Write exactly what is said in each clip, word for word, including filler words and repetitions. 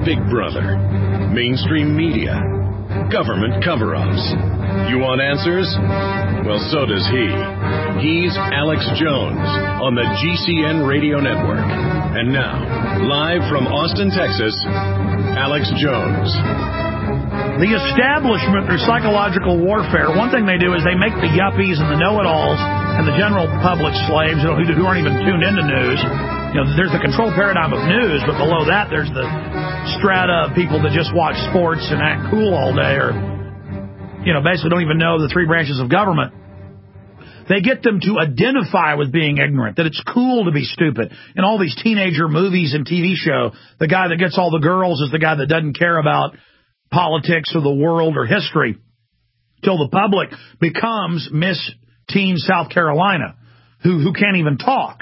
Big Brother, mainstream media, government cover-ups. You want answers? Well, so does he. He's Alex Jones on the G C N Radio Network. And now, live from Austin, Texas, Alex Jones. The establishment through psychological warfare, one thing they do is they make the yuppies and the know-it-alls and the general public slaves, you know, who, who aren't even tuned into news. You know, there's the control paradigm of news, but below that there's the strata of people that just watch sports and act cool all day, or, you know, basically don't even know the three branches of government. They get them to identify with being ignorant, that it's cool to be stupid. In all these teenager movies and T V show, the guy that gets all the girls is the guy that doesn't care about politics or the world or history, till the public becomes Miss Teen South Carolina, who, who can't even talk.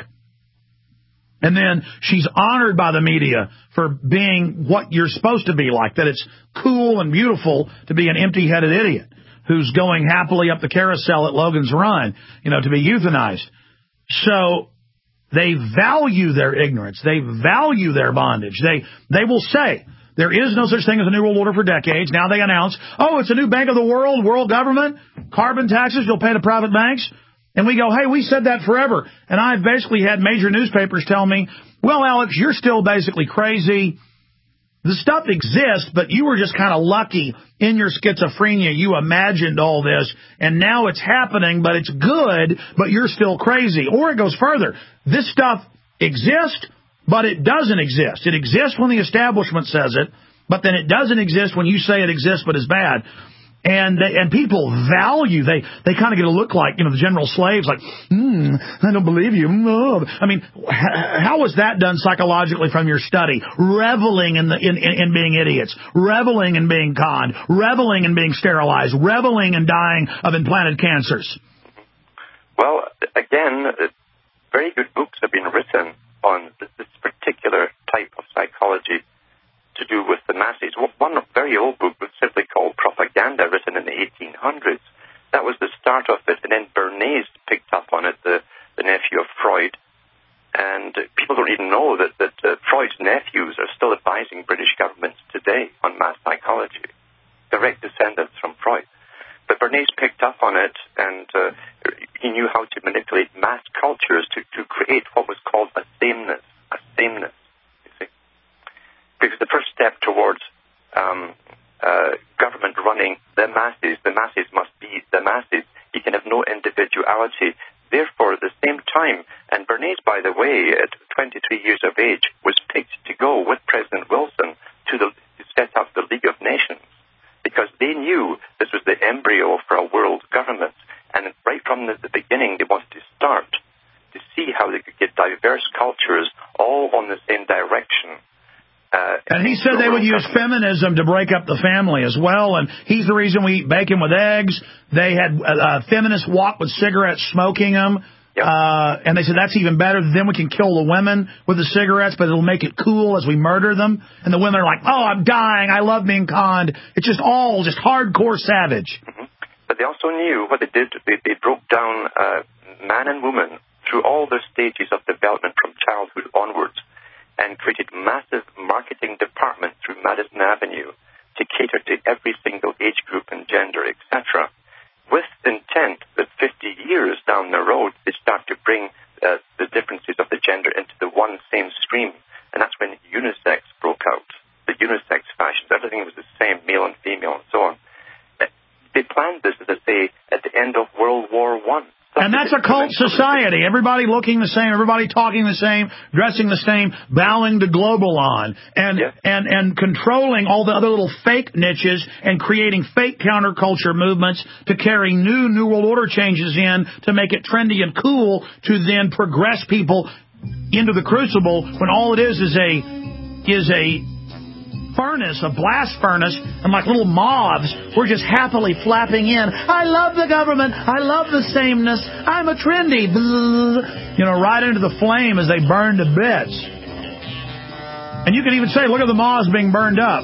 And then she's honored by the media for being what you're supposed to be like, that it's cool and beautiful to be an empty-headed idiot who's going happily up the carousel at Logan's Run, you know, to be euthanized. So they value their ignorance. They value their bondage. They they will say, there is no such thing as a New World Order for decades. Now they announce, oh, it's a new bank of the world, world government, carbon taxes, you'll pay the private banks. And we go, hey, we said that forever. And I've basically had major newspapers tell me, well, Alex, you're still basically crazy. The stuff exists, but you were just kind of lucky in your schizophrenia. You imagined all this, and now it's happening, but it's good, but you're still crazy. Or it goes further. This stuff exists, but it doesn't exist. It exists when the establishment says it, but then it doesn't exist when you say it exists but is bad. And they, and people value, they, they kind of get a look like, you know, the general slaves, like, hmm, I don't believe you. Oh. I mean, how was that done psychologically from your study? Reveling in, the, in, in, in being idiots, reveling in being conned, reveling in being sterilized, reveling in dying of implanted cancers. Well, again, very good books have been written on this particular type of psychology to do with the masses. One very old book was simply called Propaganda, written in the eighteen hundreds. That was the start of it, and then Bernays picked up on it, the, the nephew of Freud. And people don't even know that, that uh, Freud's nephews are still advising British governments today on mass psychology, direct descendants from Freud. But Bernays picked up on it, and uh, he knew how to manipulate mass cultures to, to create what was called a sameness, a sameness. Because the first step towards um, uh, government running the masses, the masses must be the masses. You can have no individuality. Therefore, at the same time, and Bernays, by the way, at twenty-three years of age, was picked to go with President Wilson to, the, to set up the League of Nations, because they knew this was the embryo for a world government. And right from the, the beginning, they wanted to start to see how they could get diverse cultures all on the same direction. Uh, and he said they would use feminism to break up the family as well, and he's the reason we eat bacon with eggs. They had uh, feminists walk with cigarettes, smoking them, yep. uh, and they said that's even better. Then we can kill the women with the cigarettes, but it'll make it cool as we murder them. And the women are like, oh, I'm dying, I love being conned. It's just all just hardcore savage. Mm-hmm. But they also knew what they did. They, they broke down uh, man and woman through all the stages of development from childhood onwards, and created massive marketing departments through Madison Avenue to cater to every single age group and gender, et cetera, with intent that fifty years down the road, they start to bring uh, the differences of the gender into the one same stream. And that's when unisex broke out, the unisex fashions. Everything was the same, male and female and so on. They planned this, as I say, at the end of World War One. And that's a cult society. Everybody looking the same, everybody talking the same, dressing the same, bowing to Globalon, and yeah. and and controlling all the other little fake niches and creating fake counterculture movements to carry new New World Order changes in to make it trendy and cool to then progress people into the crucible when all it is is a is a furnace, a blast furnace, and like little moths, we're just happily flapping in. I love the government. I love the sameness. I'm a trendy. You know, right into the flame as they burn to bits. And you can even say, look at the moths being burned up.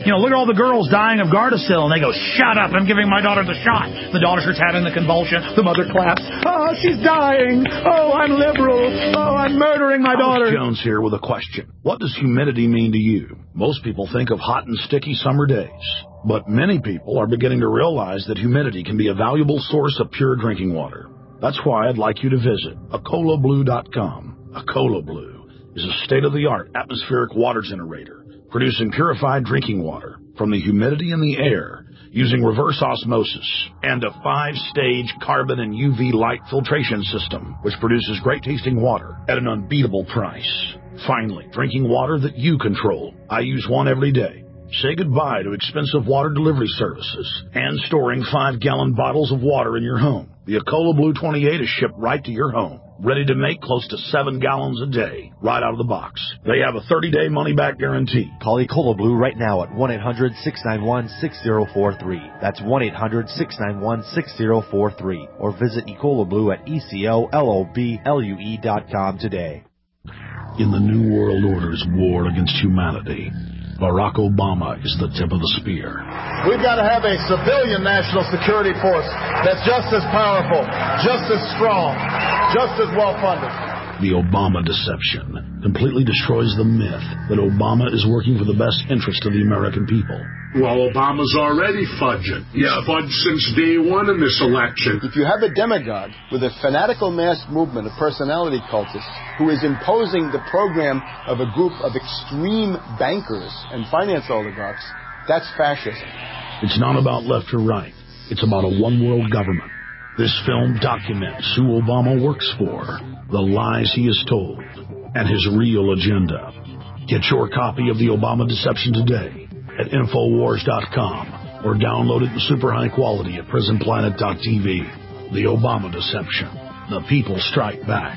You know, look at all the girls dying of Gardasil, and they go, shut up, I'm giving my daughter the shot. The daughter starts having the convulsion. The mother claps. Oh, she's dying. Oh, I'm liberal. Oh, I'm murdering my daughter. Alex Jones here with a question. What does humidity mean to you? Most people think of hot and sticky summer days, but many people are beginning to realize that humidity can be a valuable source of pure drinking water. That's why I'd like you to visit Acola Blue dot com. Acola Blue is a state-of-the-art atmospheric water generator, producing purified drinking water from the humidity in the air using reverse osmosis and a five-stage carbon and U V light filtration system, which produces great-tasting water at an unbeatable price. Finally, drinking water that you control. I use one every day. Say goodbye to expensive water delivery services and storing five-gallon bottles of water in your home. The Acola Blue twenty-eight is shipped right to your home, ready to make close to seven gallons a day, right out of the box. They have a thirty-day money-back guarantee. Call Acola Blue right now at one eight hundred six nine one six zero four three. That's one eight hundred six nine one six zero four three. Or visit Ecola Blue at E C O L O B L U E dot com today. In the New World Order's war against humanity, Barack Obama is the tip of the spear. We've got to have a civilian national security force that's just as powerful, just as strong, just as well-funded. The Obama deception completely destroys the myth that Obama is working for the best interest of the American people. Well, Obama's already fudging. He's yeah. fudged since day one in this election. If you have a demagogue with a fanatical mass movement of personality cultists who is imposing the program of a group of extreme bankers and finance oligarchs, that's fascism. It's not about left or right. It's about a one-world government. This film documents who Obama works for, the lies he has told, and his real agenda. Get your copy of The Obama Deception today at Infowars dot com or download it in super high quality at Prison Planet dot T V. The Obama Deception. The people strike back.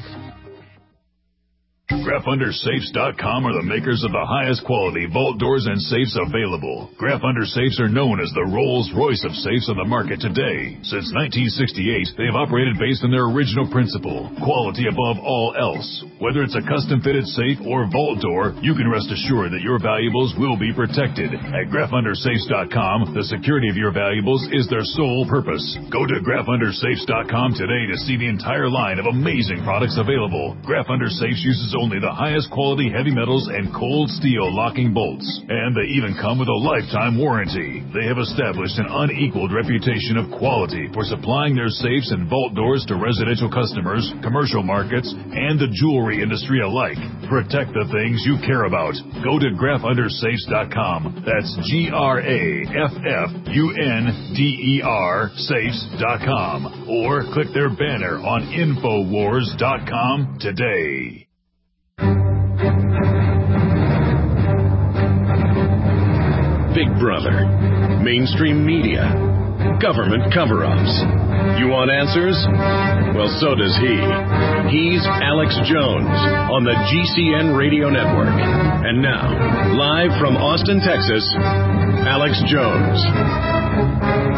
Graf Under Safes dot com are the makers of the highest quality vault doors and safes available. Graf Under Safes are known as the Rolls-Royce of safes on the market today. Since nineteen sixty-eight, they have operated based on their original principle, quality above all else. Whether it's a custom-fitted safe or vault door, you can rest assured that your valuables will be protected. At Graf Under Safes dot com, the security of your valuables is their sole purpose. Go to Graf Under Safes dot com today to see the entire line of amazing products available. Graf Under Safes uses only the highest quality heavy metals and cold steel locking bolts. And they even come with a lifetime warranty. They have established an unequaled reputation of quality for supplying their safes and vault doors to residential customers, commercial markets, and the jewelry industry alike. Protect the things you care about. Go to Graf Under Safes dot com. That's G R A F F U N D E R Safes dot com. Or click their banner on Infowars dot com today. Big Brother, mainstream media, government cover-ups. You want answers? Well, so does he. He's Alex Jones on the G C N Radio Network. And now, live from Austin, Texas, Alex Jones.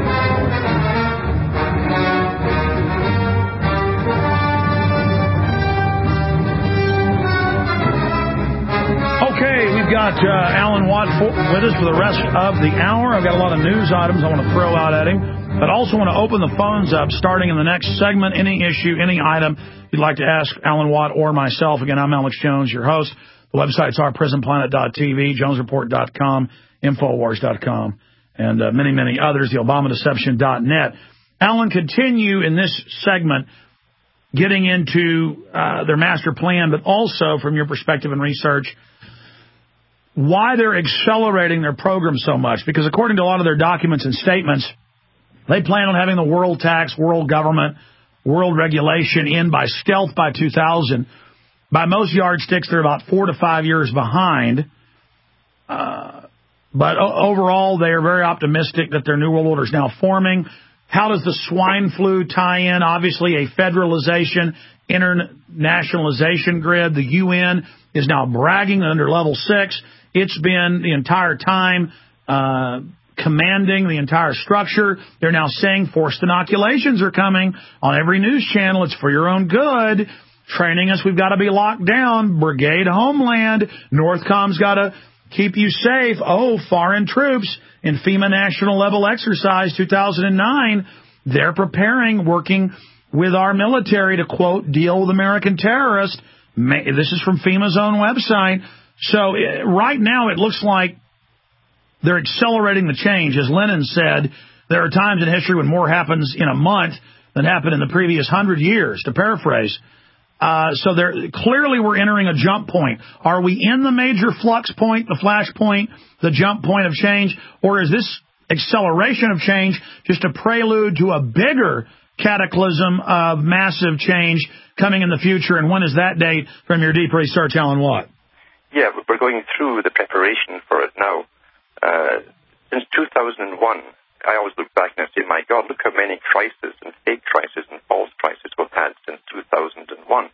Okay, we've got uh, Alan Watt for, with us for the rest of the hour. I've got a lot of news items I want to throw out at him, but also want to open the phones up starting in the next segment. Any issue, any item you'd like to ask Alan Watt or myself. Again, I'm Alex Jones, your host. The websites are Prison Planet dot T V, Jones Report dot com, Infowars dot com, and uh, many, many others, the Obama Deception dot net. Alan, continue in this segment getting into uh, their master plan, but also from your perspective and research, why they're accelerating their program so much. Because according to a lot of their documents and statements, they plan on having the world tax, world government, world regulation in by stealth by two thousand. By most yardsticks, they're about four to five years behind. Uh, but o- overall, they are very optimistic that their New World Order is now forming. How does the swine flu tie in? Obviously, a federalization, internationalization grid. The U N is now bragging under level six. It's been the entire time uh, commanding the entire structure. They're now saying forced inoculations are coming on every news channel. It's for your own good. Training us, we've got to be locked down. Brigade Homeland. Northcom's got to keep you safe. Oh, foreign troops in FEMA National Level Exercise two thousand nine, they're preparing, working with our military to, quote, deal with American terrorists. This is from FEMA's own website. So right now it looks like they're accelerating the change. As Lenin said, there are times in history when more happens in a month than happened in the previous hundred years, to paraphrase. Uh, so there clearly we're entering a jump point. Are we in the major flux point, the flash point, the jump point of change, or is this acceleration of change just a prelude to a bigger cataclysm of massive change coming in the future? And when is that date from your Deep Research, Alan Watt? Yeah, we're going through the preparation for it now. Uh, since two thousand one, I always look back and I say, my God, look how many crises and fake crises and false crises we've had since two thousand one.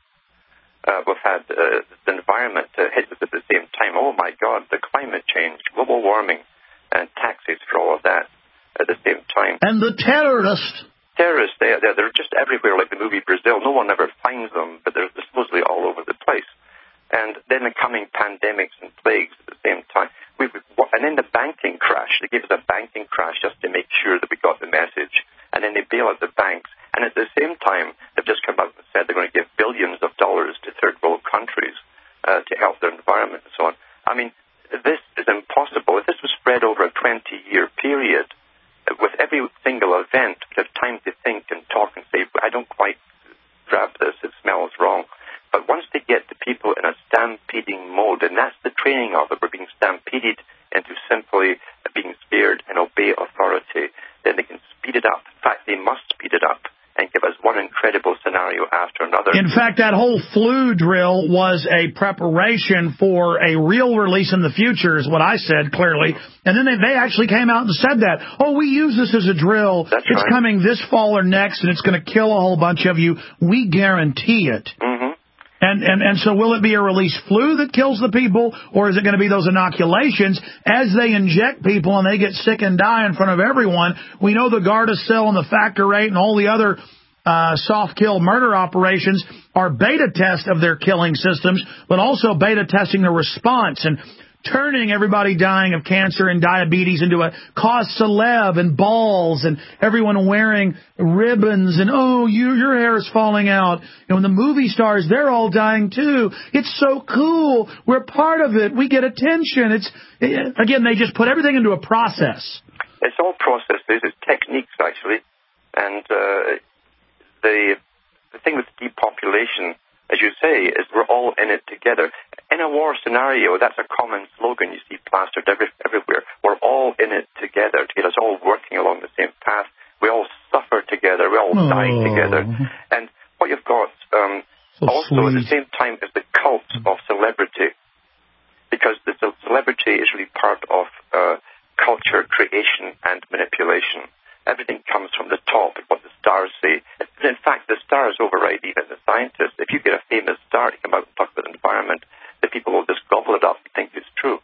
Uh, we've had uh, the environment uh, hit us at the same time. Oh, my God, the climate change, global warming, and taxes for all of that at the same time. And the terrorists. Terrorists, they, they're, they're just everywhere, like the movie Brazil. No one ever finds them, but they're supposedly all over the place. And then the coming pandemics and plagues at the same time. We've, and then the banking crash. They gave us a banking crash just to make sure that we got the message. And then they bail out the banks. And at the same time, they've just come out and said they're going to give billions of dollars to third world countries uh, to help their environment and so on. I mean, this is impossible. If this was spread over a twenty-year period, with every single event, we have time to think and talk and say, I don't quite grab this, it smells wrong. But once they get the people in a stampeding mode, and that's the training of it, we're being stampeded into simply being scared and obey authority, then they can speed it up. In fact, they must speed it up and give us one incredible scenario after another. In fact, that whole flu drill was a preparation for a real release in the future, is what I said, clearly. And then they, they actually came out and said that. Oh, we use this as a drill. That's it's right. coming this fall or next, and it's going to kill a whole bunch of you. We guarantee it. Mm-hmm. And, and and so will it be a release flu that kills the people, or is it going to be those inoculations as they inject people and they get sick and die in front of everyone? We know the Gardasil and the factor eight and all the other uh, soft kill murder operations are beta tests of their killing systems, but also beta testing the response and turning everybody dying of cancer and diabetes into a cause celeb and balls and everyone wearing ribbons and, oh, you, your hair is falling out. And when the movie stars, they're all dying too. It's so cool. We're part of it. We get attention. It's it, again, they just put everything into a process. It's all processes. It's techniques, actually. And uh, the the thing with depopulation, as you say, is we're all in it together. In a war scenario, that's a common slogan you see plastered every, everywhere. We're all in it together to get us all working along the same path. We all suffer together. We all oh. die together. And what you've got um, so also sweet. At the same time is the cult of celebrity, because the celebrity is really part of uh, culture creation and manipulation. Everything comes from the top, what the stars say. In fact, the stars override even the scientists. If you get a famous star to come out and talk about the environment, the people will just gobble it up and think it's true.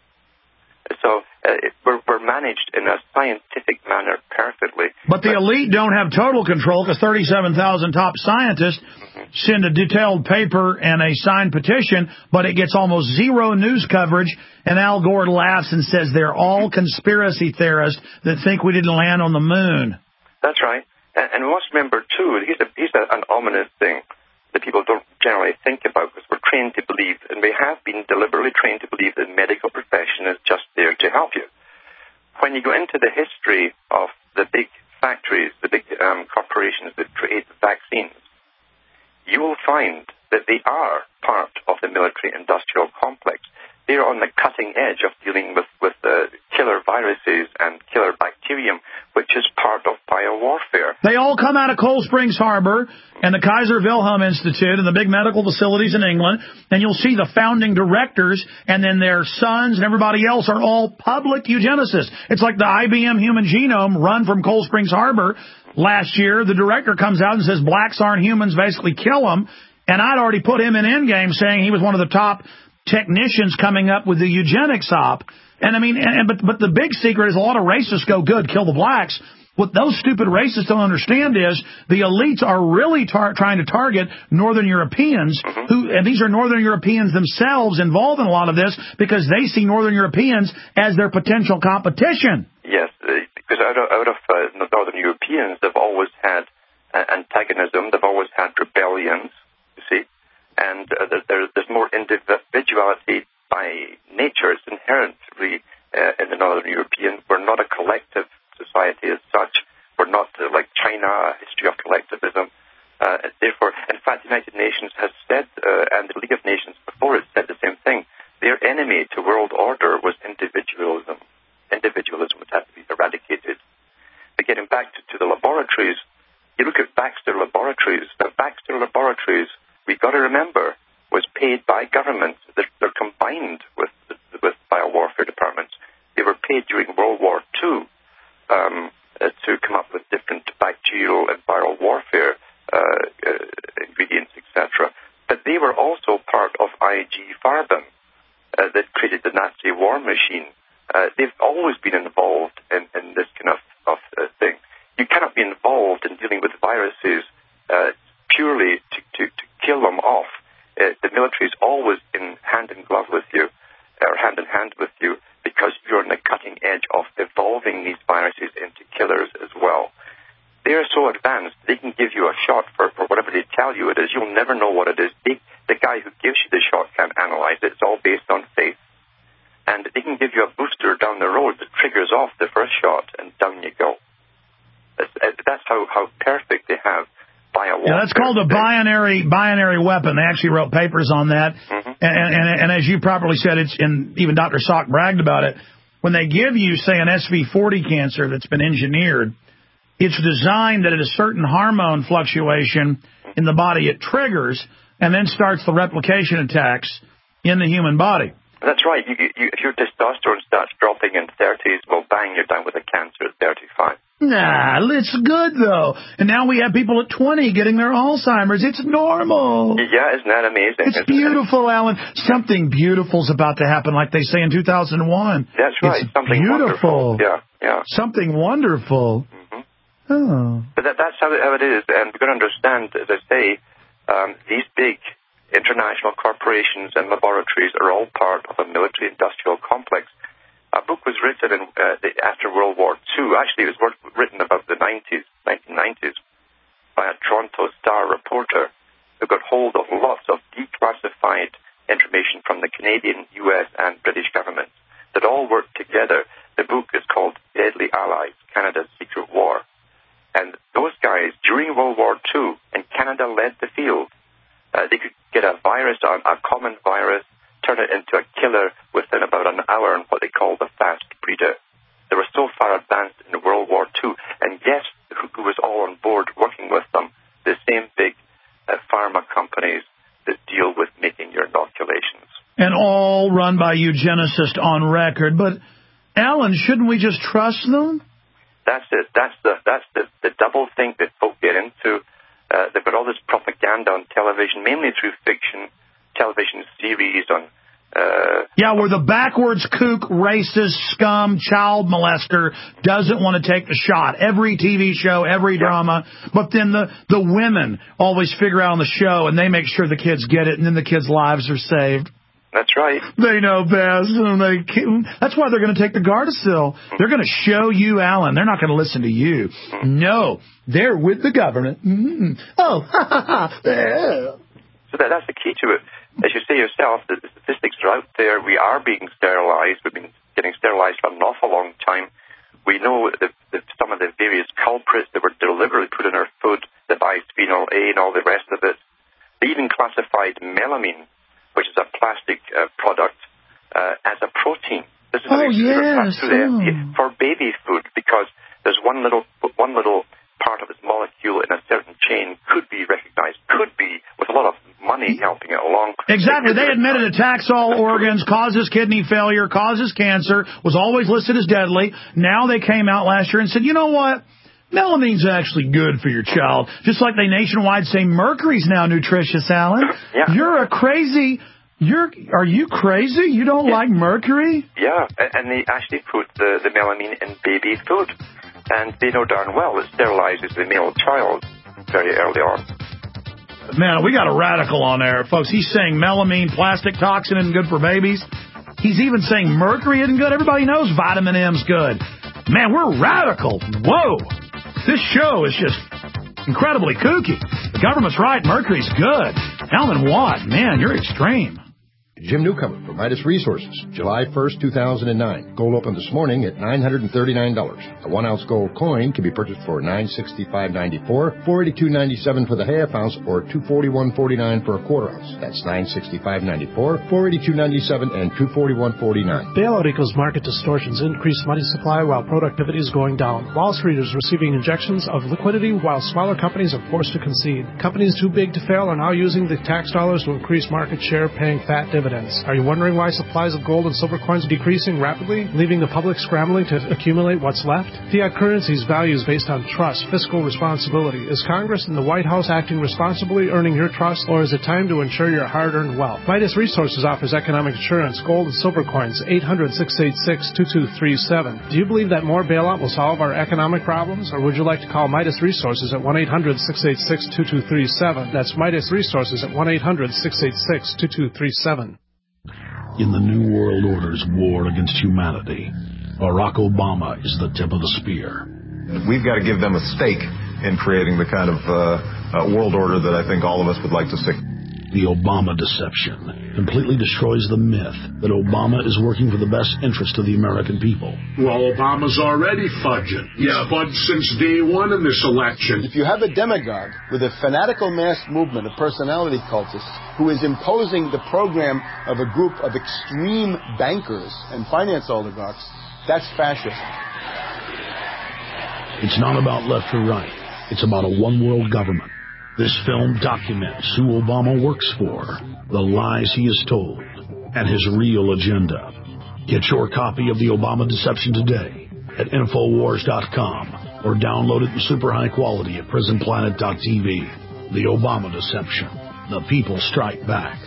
So uh, we're, we're managed in a scientific manner perfectly. But the but, elite don't have total control, because thirty-seven thousand top scientists mm-hmm. send a detailed paper and a signed petition, but it gets almost zero news coverage, and Al Gore laughs and says they're all conspiracy theorists that think we didn't land on the moon. That's right. And, and we must remember, too, here's, a, here's a, an ominous thing that people don't generally think about, because we're trained to believe, and we have been deliberately trained to believe that medical profession is just there to help you. When you go into the history of the big factories, the big um, corporations that create vaccines, you will find that they are part of the military-industrial complex. They're on the cutting edge of dealing with, with uh, killer viruses and killer bacterium, which is part of biowarfare. They all come out of Cold Springs Harbor and the Kaiser Wilhelm Institute and the big medical facilities in England, and you'll see the founding directors and then their sons and everybody else are all public eugenicists. It's like the I B M human genome run from Cold Springs Harbor last year. The director comes out and says blacks aren't humans, basically kill them, and I'd already put him in Endgame saying he was one of the top technicians coming up with the eugenics op. And I mean, and, but but the big secret is a lot of racists go, good, kill the blacks. What those stupid racists don't understand is the elites are really tar- trying to target Northern Europeans, mm-hmm. who, and these are Northern Europeans themselves involved in a lot of this because they see Northern Europeans as their potential competition. Yes, because out of, out of uh, Northern Europeans, they've always had uh, antagonism, they've always had rebellions, you see, and uh, there, there's more individuality by nature. It's inherently uh, in the Northern European. We're not a collective society as such. We're not uh, like China, a history of collectivism. Uh, therefore, in fact, the United Nations has said, uh, and the League of Nations before it said the same thing, their enemy to world order was individualism. Individualism would have to be eradicated. But getting back to, to the laboratories, you look at Baxter Laboratories. Now, Baxter Laboratories, we've got to remember, was paid by governments. They're, they're combined with, with biowarfare departments. They were paid during World War Two um, uh, to come up with different bacterial and viral warfare uh, uh, ingredients, et cetera. But they were also part of I G Farben uh, that created the Nazi war machine. Uh, they've always been involved in, in this kind of, of uh, thing. You cannot be involved in dealing with viruses uh, purely to, to, to kill them off. Uh, the military is always in hand in glove with you, or hand in hand with you, because you're on the cutting edge of evolving these viruses into killers as well. They're so advanced, they can give you a shot for, for whatever they tell you it is. You'll never know what it is. They, the guy who gives you the shot can't analyze it. It's all based on faith. And they can give you a booster down the road that triggers off the first shot, and down you go. That's, that's how, how perfect they have biowarfare. Yeah, that's called a binary binary weapon. They actually wrote papers on that. Mm-hmm. And, and, and as you properly said, it's and even Doctor Salk bragged about it, when they give you, say, an S V forty cancer that's been engineered, it's designed that at a certain hormone fluctuation in the body, it triggers and then starts the replication attacks in the human body. That's right. You, you, if your testosterone starts dropping in thirties, well, bang, you're down with a cancer at thirty-five. Nah, it's good, though. And now we have people at twenty getting their Alzheimer's. It's normal. Yeah, isn't that amazing? It's beautiful, it? Alan. Something beautiful's about to happen, like they say in two thousand one. That's right. It's Something beautiful. Wonderful. Yeah, yeah. Something wonderful. Mm-hmm. Oh. But that, that's how it, how it is. And we've got to understand, as I say, um, these big international corporations and laboratories are all part of a military-industrial complex. A book was written in, uh, the, after World War Two. Actually, it was written about the nineties, nineteen nineties, by a Toronto Star reporter who got hold of lots of declassified information from the Canadian, U S, and British governments that all worked together. The book is called Deadly Allies, Canada's Secret War. And those guys, during World War Two, and Canada led the field, uh, they could get a virus, a, a common virus, turn it into a killer within about an hour in what they call the fast breeder. They were so far advanced in World War Two, and guess who, who was all on board working with them? The same big uh, pharma companies that deal with making your inoculations. And all run by eugenicists on record. But, Alan, shouldn't we just trust them? That's it. That's the that's the, the double thing that folk get into. Uh, they've got all this propaganda on television, mainly through fiction, television series on... Uh, yeah, where the backwards kook, racist, scum, child molester doesn't want to take the shot. Every T V show, every yeah. drama. But then the, the women always figure out on the show, and they make sure the kids get it, and then the kids' lives are saved. That's right. They know best. And they can't. That's why they're going to take the Gardasil. Mm-hmm. They're going to show you, Alan. They're not going to listen to you. Mm-hmm. No, they're with the government. Mm-hmm. Oh, ha, ha, ha. Yeah. So that, that's the key to it. As you say yourself, the, the statistics are out there. We are being sterilized. We've been getting sterilized for an awful long time. We know that, that some of the various culprits that were deliberately put in our food, the bisphenol A and all the rest of it. They even classified melamine, which is a plastic uh, product, uh, as a protein. This is oh, yes. Oh. For baby food, because there's one little one little part of its molecule in a certain chain could be recognized, could be, with a lot of money helping it along. Exactly. They admitted it attacks all organs, causes kidney failure, causes cancer, was always listed as deadly. Now they came out last year and said, you know what? Melamine's actually good for your child. Just like they nationwide say mercury's now nutritious, Alan. Yeah. You're a crazy... You're, are you crazy? You don't yeah. like mercury? Yeah, and they actually put the, the melamine in baby food. And they know darn well it sterilizes the male child very early on. Man, we got a radical on there, folks. He's saying melamine, plastic toxin isn't good for babies. He's even saying mercury isn't good. Everybody knows vitamin M's good. Man, we're radical. Whoa. This show is just incredibly kooky. The government's right. Mercury's good. Tell them what? Man, you're extreme. Jim Newcomer from Midas Resources, July first, two thousand nine. Gold opened this morning at nine hundred thirty-nine dollars. A one-ounce gold coin can be purchased for nine hundred sixty-five dollars and ninety-four cents, four hundred eighty-two dollars and ninety-seven cents for the half ounce, or two hundred forty-one dollars and forty-nine cents for a quarter ounce. That's nine hundred sixty-five dollars and ninety-four cents, four hundred eighty-two dollars and ninety-seven cents, and two hundred forty-one dollars and forty-nine cents. Bailout equals market distortions, increased money supply while productivity is going down. Wall Street is receiving injections of liquidity while smaller companies are forced to concede. Companies too big to fail are now using the tax dollars to increase market share, paying fat dividends. Are you wondering why supplies of gold and silver coins are decreasing rapidly, leaving the public scrambling to accumulate what's left? Fiat currency's value is based on trust, fiscal responsibility. Is Congress and the White House acting responsibly, earning your trust, or is it time to ensure your hard-earned wealth? Midas Resources offers economic insurance, gold and silver coins, eight hundred, six eight six, two two three seven. Do you believe that more bailout will solve our economic problems, or would you like to call Midas Resources at one eight hundred, six eight six, two two three seven? That's Midas Resources at one eight hundred, six eight six, two two three seven. In the New World Order's war against humanity, Barack Obama is the tip of the spear. We've got to give them a stake in creating the kind of uh, uh, world order that I think all of us would like to see. The Obama deception completely destroys the myth that Obama is working for the best interest of the American people. Well, Obama's already fudging. Yeah, fudged since day one in this election. If you have a demagogue with a fanatical mass movement of personality cultists who is imposing the program of a group of extreme bankers and finance oligarchs, that's fascism. It's not about left or right. It's about a one-world government. This film documents who Obama works for, the lies he has told, and his real agenda. Get your copy of The Obama Deception today at Infowars dot com or download it in super high quality at Prison Planet dot T V. The Obama Deception. The people strike back.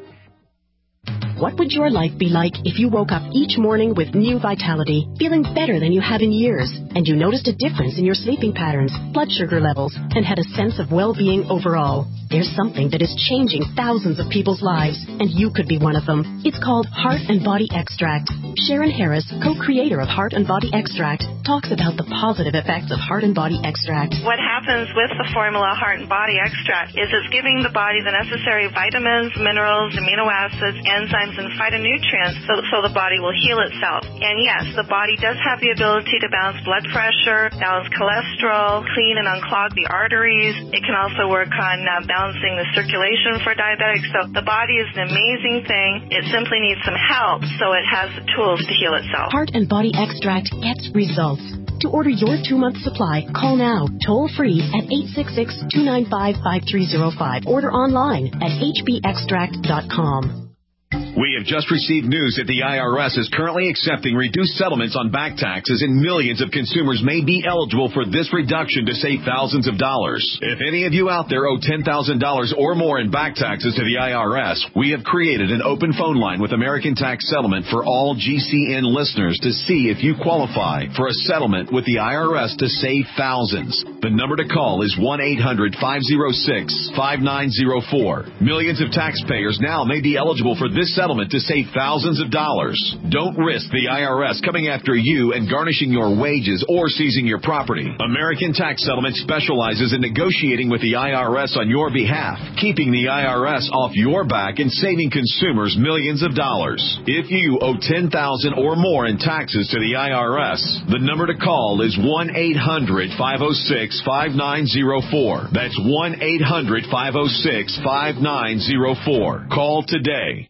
What would your life be like if you woke up each morning with new vitality, feeling better than you have in years, and you noticed a difference in your sleeping patterns, blood sugar levels, and had a sense of well-being overall? There's something that is changing thousands of people's lives, and you could be one of them. It's called Heart and Body Extract. Sharon Harris, co-creator of Heart and Body Extract, talks about the positive effects of Heart and Body Extract. What happens with the formula Heart and Body Extract is it's giving the body the necessary vitamins, minerals, amino acids, enzymes, and phytonutrients so, so the body will heal itself. And yes, the body does have the ability to balance blood pressure, balance cholesterol, clean and unclog the arteries. It can also work on uh, balancing the circulation for diabetics. So the body is an amazing thing. It simply needs some help so it has the tools to heal itself. Heart and Body Extract gets results. To order your two-month supply, call now, toll-free at eight six six, two nine five, five three zero five. Order online at h b extract dot com. We have just received news that the I R S is currently accepting reduced settlements on back taxes, and millions of consumers may be eligible for this reduction to save thousands of dollars. If any of you out there owe ten thousand dollars or more in back taxes to the I R S, we have created an open phone line with American Tax Settlement for all G C N listeners to see if you qualify for a settlement with the I R S to save thousands. The number to call is one eight hundred, five oh six, five nine oh four. Millions of taxpayers now may be eligible for this settlement to save thousands of dollars. Don't risk the I R S coming after you and garnishing your wages or seizing your property. American Tax Settlement specializes in negotiating with the I R S on your behalf, keeping the I R S off your back and saving consumers millions of dollars. If you owe ten thousand dollars or more in taxes to the I R S, the number to call is one eight hundred, five oh six, five nine oh four. That's one eight hundred, five oh six, five nine oh four. Call today.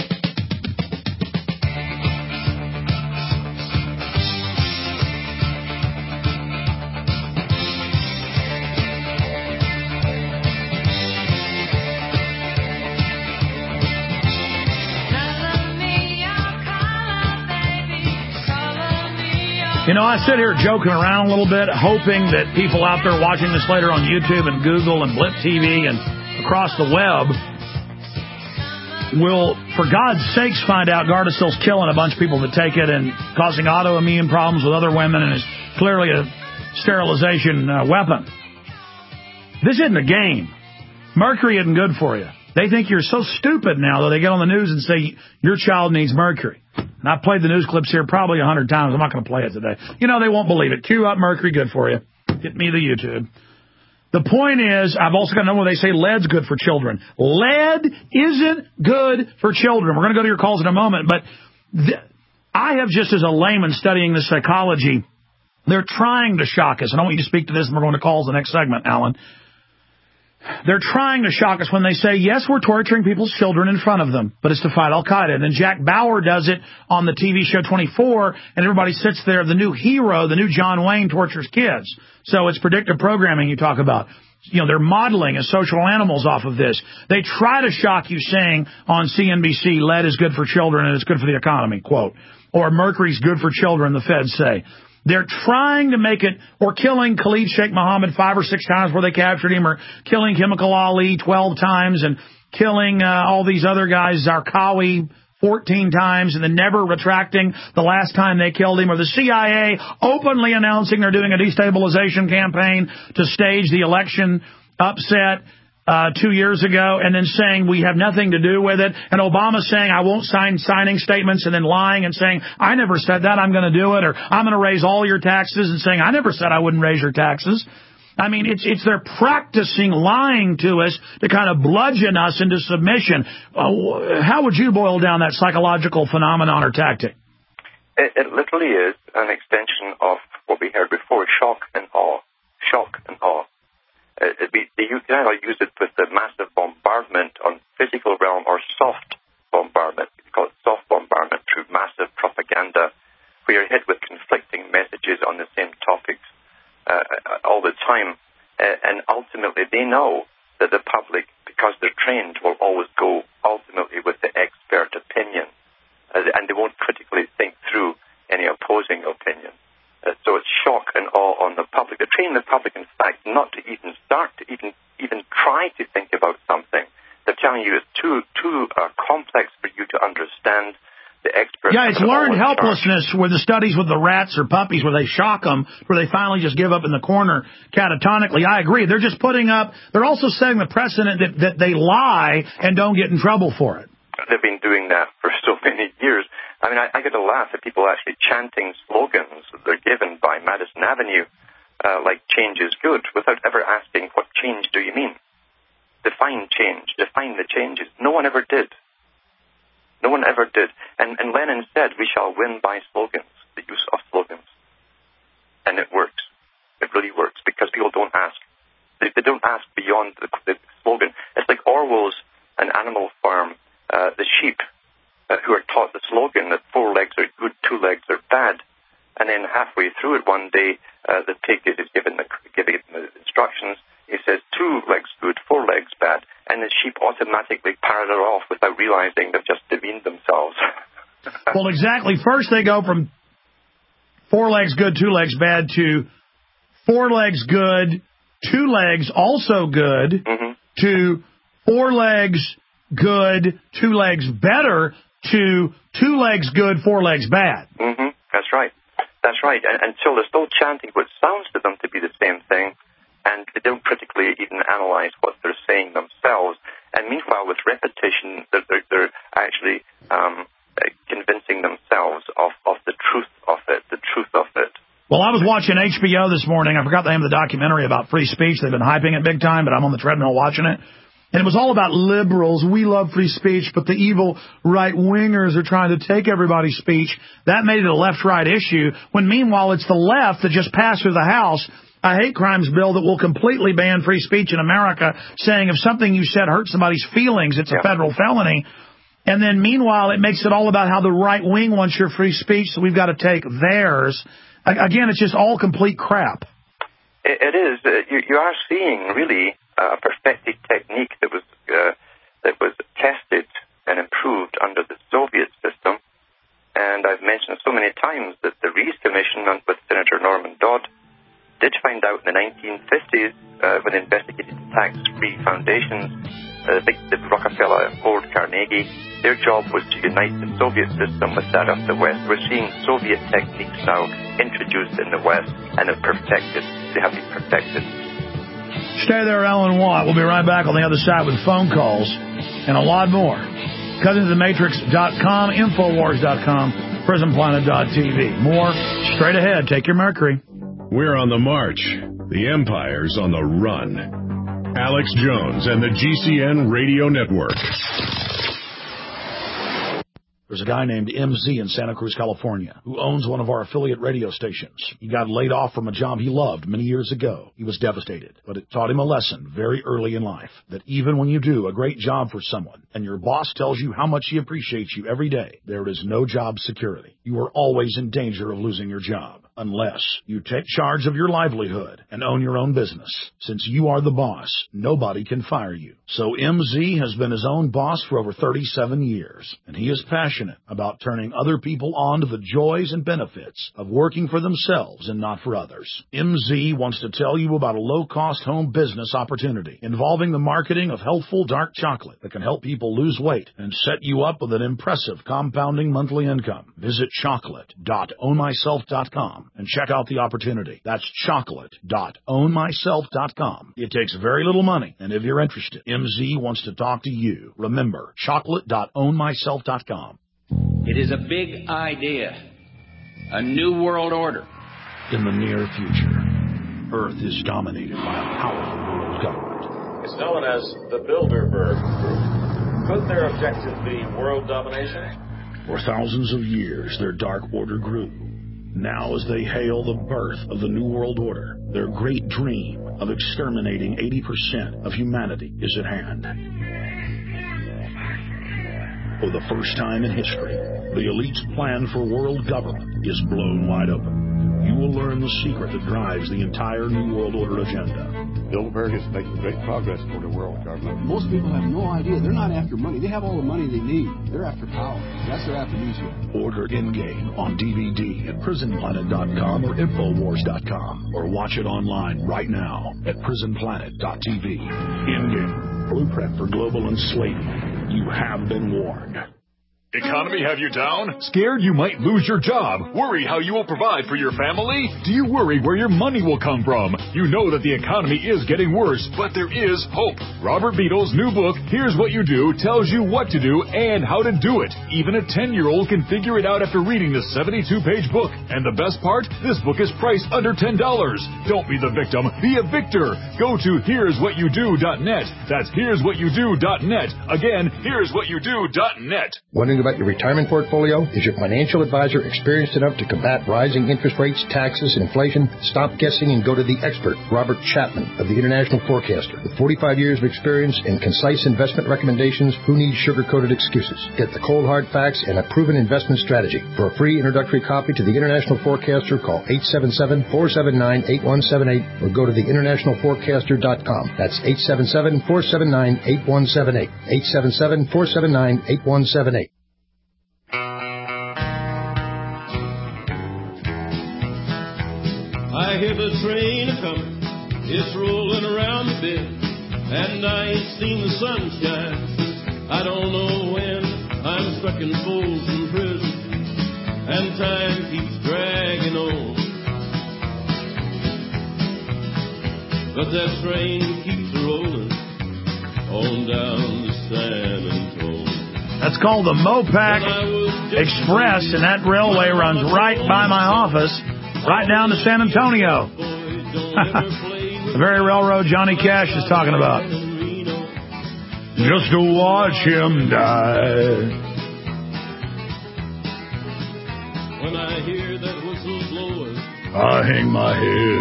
You know, I sit here joking around a little bit, hoping that people out there watching this later on YouTube and Google and Blip T V and across the web will, for God's sakes, find out Gardasil's killing a bunch of people that take it and causing autoimmune problems with other women, and is clearly a sterilization uh, weapon. This isn't a game. Mercury isn't good for you. They think you're so stupid now that they get on the news and say your child needs mercury. And I've played the news clips here probably a hundred times. I'm not going to play it today. You know, they won't believe it. Cue up mercury, good for you. Hit me the YouTube. The point is, I've also got to know where they say lead's good for children. Lead isn't good for children. We're going to go to your calls in a moment, but th- I have just as a layman studying this psychology, they're trying to shock us. And I want you to speak to this, and we're going to calls the next segment, Alan. They're trying to shock us when they say, yes, we're torturing people's children in front of them, but it's to fight Al-Qaeda. And then Jack Bauer does it on the T V show twenty-four, and everybody sits there, the new hero, the new John Wayne tortures kids. So it's predictive programming you talk about. You know, they're modeling as social animals off of this. They try to shock you saying on C N B C, lead is good for children and it's good for the economy, quote. Or mercury's good for children, the feds say. They're trying to make it, or killing Khalid Sheikh Mohammed five or six times where they captured him, or killing Chemical Ali twelve times, and killing uh, all these other guys, Zarqawi, fourteen times, and then never retracting the last time they killed him, or the C I A openly announcing they're doing a destabilization campaign to stage the election upset uh, two years ago, and then saying we have nothing to do with it, and Obama saying I won't sign signing statements, and then lying and saying I never said that, I'm going to do it, or I'm going to raise all your taxes, and saying I never said I wouldn't raise your taxes. I mean, it's it's they're practicing lying to us to kind of bludgeon us into submission. Uh, how would you boil down that psychological phenomenon or tactic? It, it literally is an extension of what we heard before, shock and awe. Shock and awe. Uh, it be, you can either use it with the massive bombardment on physical realm or soft bombardment. We call it soft bombardment through massive propaganda, where you're hit with conflicting messages on the same topics uh, all the time. Uh, and ultimately, they know that the public, because they're trained, will always go ultimately with the expert opinion. Uh, and they won't critically think through any opposing opinion. Uh, so it's shock and awe on the public. They train the public, in fact, not to even start to even even try to think about something. They're telling you it's too too uh, complex for you to understand. The experts. Yeah, it's learned helplessness with the studies with the rats or puppies where they shock them, where they finally just give up in the corner catatonically. I agree. They're just putting up, they're also setting the precedent that, that they lie and don't get in trouble for it. They've been doing that for so many years. I mean, I, I get a laugh at people actually chanting slogans that they're given by Madison Avenue, uh, like change is good, without ever asking what change do you mean? Define change. Define the changes. No one ever did. No one ever did. And, and Lenin said, we shall win by slogans, the use of slogans. And it works. It really works because people don't ask. They, they don't ask beyond the, the slogan. It's like Orwell's An Animal Farm, uh, the sheep uh, who are taught the slogan that four legs are good, two legs are bad. And then halfway through it one day, uh, the pig is given the, given the instructions. He says, two legs good, four legs bad. And the sheep automatically parrot it off without realizing they've just demeaned themselves. Well, exactly. First they go from four legs good, two legs bad to four legs good, two legs also good, mm-hmm. to four legs good, two legs better, to two legs good, four legs bad. Mm-hmm. That's right. That's right. And, until they're still chanting what sounds to them to be the same thing, and they don't critically even analyze what they're saying themselves. And meanwhile, with repetition, they're, they're, they're actually um, convincing themselves of, of the truth of it, the truth of it. Well, I was watching H B O this morning. I forgot the name of the documentary about free speech. They've been hyping it big time, but I'm on the treadmill watching it. And it was all about liberals. We love free speech, but the evil right-wingers are trying to take everybody's speech. That made it a left-right issue, when meanwhile it's the left that just passed through the House a hate crimes bill that will completely ban free speech in America, saying if something you said hurts somebody's feelings, it's a federal felony. And then meanwhile, it makes it all about how the right wing wants your free speech, so we've got to take theirs. Again, it's just all complete crap. It, it is. Uh, you, you are seeing really uh, a perfected technique that was uh, that was tested and improved under the Soviet system. And I've mentioned so many times that the Reece Commission with Senator Norman Dodd did find out in the nineteen fifties, uh, when they investigated dedicated tax-free foundations, uh, big, the Rockefeller and Ford, Carnegie. Their job was to unite the Soviet system with that of the West. We're seeing Soviet techniques now introduced in the West and have perfected. They have been perfected. Stay there, Alan Watt. We'll be right back on the other side with phone calls and a lot more. cousins of the matrix dot com, infowars dot com, prison planet dot t v. More straight ahead. Take your Mercury. We're on the march. The Empire's on the run. Alex Jones and the G C N Radio Network. There's a guy named M Z in Santa Cruz, California, who owns one of our affiliate radio stations. He got laid off from a job he loved many years ago. He was devastated, but it taught him a lesson very early in life, that even when you do a great job for someone and your boss tells you how much he appreciates you every day, there is no job security. You are always in danger of losing your job, unless you take charge of your livelihood and own your own business. Since you are the boss, nobody can fire you. So M Z has been his own boss for over thirty-seven years, and he is passionate about turning other people on to the joys and benefits of working for themselves and not for others. M Z wants to tell you about a low-cost home business opportunity involving the marketing of healthful dark chocolate that can help people lose weight and set you up with an impressive compounding monthly income. Visit chocolate dot own myself dot com and check out the opportunity. That's chocolate dot own myself dot com. It takes very little money, and if you're interested, M Z wants to talk to you. Remember, chocolate dot own myself dot com. It is a big idea, a new world order. In the near future, Earth is dominated by a powerful world government. It's known as the Bilderberg Group. Could their objective be world domination? For thousands of years, their dark order grew. Now, as they hail the birth of the New World Order, their great dream of exterminating eighty percent of humanity is at hand. For the first time in history, the elite's plan for world government is blown wide open. You will learn the secret that drives the entire New World Order agenda. Bilderberg is making great progress toward a world government. Most people have no idea. They're not after money. They have all the money they need. They're after power. That's their aphrodisiac. Order Endgame on D V D at prison planet dot com or infowars dot com, or watch it online right now at prison planet dot t v. Endgame, blueprint for global enslavement. You have been warned. Economy have you down? Scared you might lose your job? Worry how you will provide for your family? Do you worry where your money will come from? You know that the economy is getting worse, but there is hope. Robert Beadle's new book, Here's What You Do, tells you what to do and how to do it. Even a ten-year-old can figure it out after reading the seventy-two page book. And the best part? This book is priced under ten dollars. Don't be the victim, be a victor. Go to here's what you do dot net. That's here's what you do dot net. Again, here's what you do dot net. Wondering about your retirement portfolio? Is your financial advisor experienced enough to combat rising interest rates, taxes, and inflation? Stop guessing and go to the expert, Robert Chapman of the International Forecaster. With forty-five years of experience and concise investment recommendations, who needs sugar-coated excuses? Get the cold hard facts and a proven investment strategy. For a free introductory copy to the International Forecaster, call eight seven seven, four seven nine, eight one seven eight or go to the international forecaster dot com. That's eight seven seven, four seven nine, eight one seven eight. eight seven seven, four seven nine, eight one seven eight. I hear the train a-comin', it's rollin' around the bend, and I ain't seen the sunshine. I don't know when I'm stuck in Folsom Prison, and time keeps dragging on. But that train keeps rollin' on down to San Antonio. That's called the Mopac Express, and that railway runs right by my office, right down to San Antonio. The very railroad Johnny Cash is talking about. Just to watch him die. When I hear that whistle blowing, I hang my head.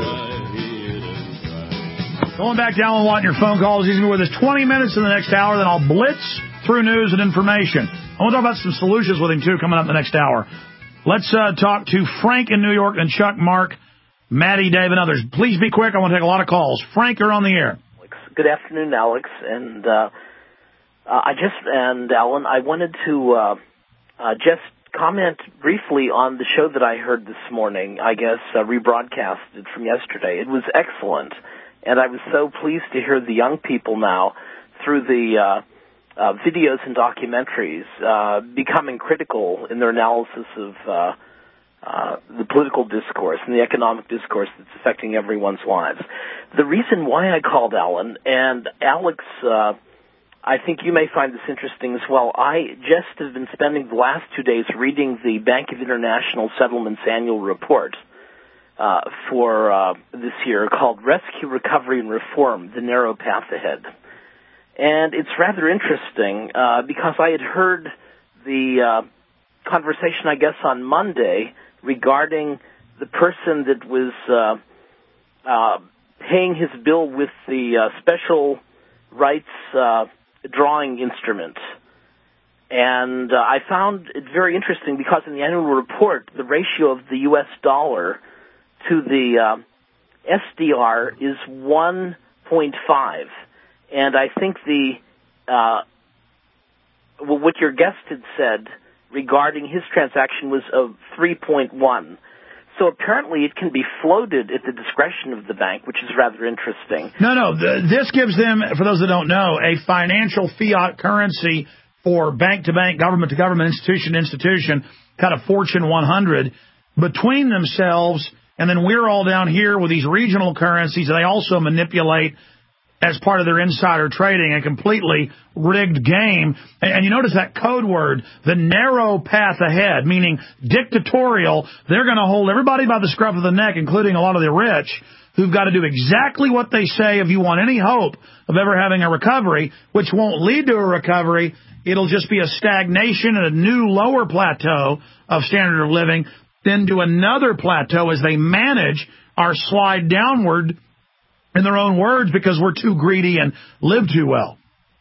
Going back down and wanting your phone calls. He's going to be with us twenty minutes in the next hour. Then I'll blitz through news and information. I want to talk about some solutions with him, too, coming up in the next hour. Let's uh, talk to Frank in New York and Chuck, Mark, Maddie, Dave, and others. Please be quick. I want to take a lot of calls. Frank, you're on the air. Good afternoon, Alex. And uh, uh, I just, and Alan, I wanted to uh, uh, just comment briefly on the show that I heard this morning, I guess, uh, rebroadcasted from yesterday. It was excellent. And I was so pleased to hear the young people now, through the uh, uh, videos and documentaries, uh, becoming critical in their analysis of uh, uh, the political discourse and the economic discourse that's affecting everyone's lives. The reason why I called Alan, and Alex, uh, I think you may find this interesting as well. I just have been spending the last two days reading the Bank of International Settlements annual report uh, for uh, this year called Rescue, Recovery, and Reform, The Narrow Path Ahead. And it's rather interesting uh, because I had heard the uh, conversation, I guess, on Monday regarding the person that was uh, uh, paying his bill with the uh, special rights uh, drawing instrument. And uh, I found it very interesting because in the annual report, the ratio of the U S dollar to the uh, S D R is one point five. And I think the uh, well, what your guest had said regarding his transaction was of three point one. So apparently it can be floated at the discretion of the bank, which is rather interesting. No, no. Th- this gives them, for those that don't know, a financial fiat currency for bank-to-bank, government-to-government, institution-to-institution, kind of Fortune one hundred, between themselves, and then we're all down here with these regional currencies that they also manipulate as part of their insider trading, a completely rigged game. And, and you notice that code word, the narrow path ahead, meaning dictatorial. They're going to hold everybody by the scruff of the neck, including a lot of the rich, who've got to do exactly what they say if you want any hope of ever having a recovery, which won't lead to a recovery. It'll just be a stagnation and a new lower plateau of standard of living, then to another plateau as they manage our slide downward, in their own words, because we're too greedy and live too well.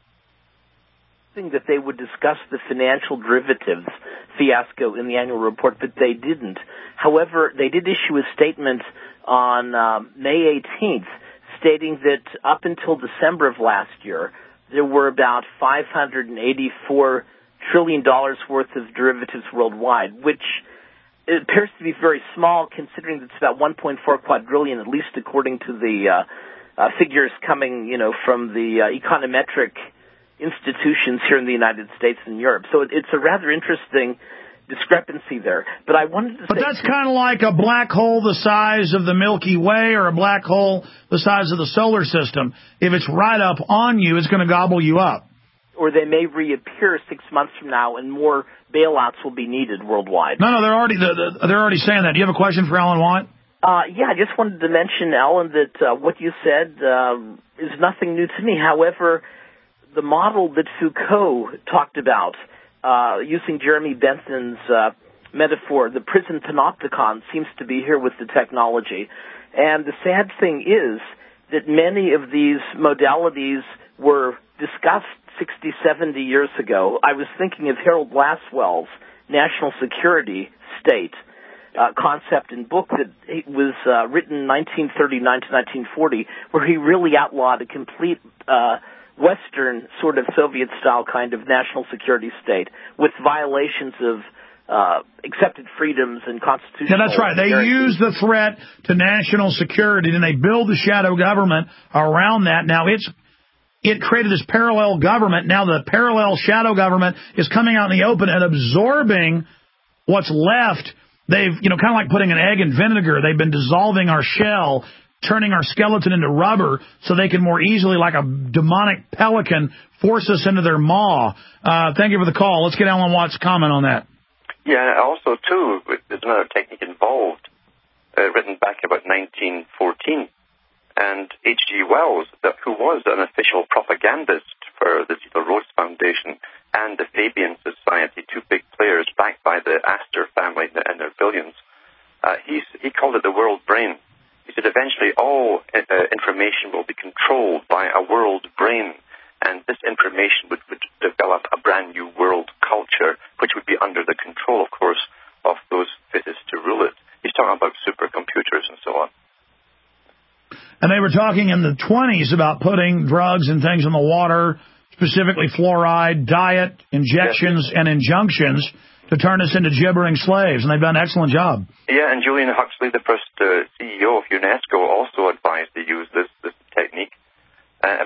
That they would discuss the financial derivatives fiasco in the annual report, but they didn't. However, they did issue a statement on uh, May eighteenth stating that up until December of last year, there were about five hundred eighty-four trillion dollars worth of derivatives worldwide, which it appears to be very small, considering that it's about one point four quadrillion, at least according to the uh, uh, figures coming, you know, from the uh, econometric institutions here in the United States and Europe. So it, it's a rather interesting discrepancy there. But I wanted to but say... But that's kind of like a black hole the size of the Milky Way or a black hole the size of the solar system. If it's right up on you, it's going to gobble you up. Or they may reappear six months from now and more bailouts will be needed worldwide. No, no, they're already they're already saying that. Do you have a question for Alan Watt? Uh, yeah, I just wanted to mention, Alan, that uh, what you said uh, is nothing new to me. However, the model that Foucault talked about, uh, using Jeremy Bentham's uh, metaphor, the prison panopticon, seems to be here with the technology. And the sad thing is that many of these modalities were discussed sixty, seventy years ago. I was thinking of Harold Lasswell's national security state uh, concept and book that was uh, written nineteen thirty-nine to nineteen forty, where he really outlawed a complete uh, Western sort of Soviet-style kind of national security state with violations of uh, accepted freedoms and constitutional... Yeah, that's right. They use the threat to national security, and they build the shadow government around that. Now, it's It created this parallel government. Now the parallel shadow government is coming out in the open and absorbing what's left. They've, you know, kind of like putting an egg in vinegar. They've been dissolving our shell, turning our skeleton into rubber so they can more easily, like a demonic pelican, force us into their maw. Uh, thank you for the call. Let's get Alan Watt's comment on that. Yeah, also, too, there's another technique involved, uh, written back about nineteen fourteen. And H G Wells, who was an official propagandist for the Cecil Rhodes Foundation and the Fabian Society, two big players backed by the Astor family and their billions, uh, he's, he called it the world brain. He said eventually all uh, information will be controlled by a world brain, and this information would, would develop a brand new world culture, which would be under the control, of course, of those fittest to rule it. He's talking about supercomputers and so on. And they were talking in the twenties about putting drugs and things in the water, specifically fluoride, diet, injections, yes. and injunctions to turn us into gibbering slaves. And they've done an excellent job. Yeah, and Julian Huxley, the first uh, C E O of UNESCO, also advised to use this, this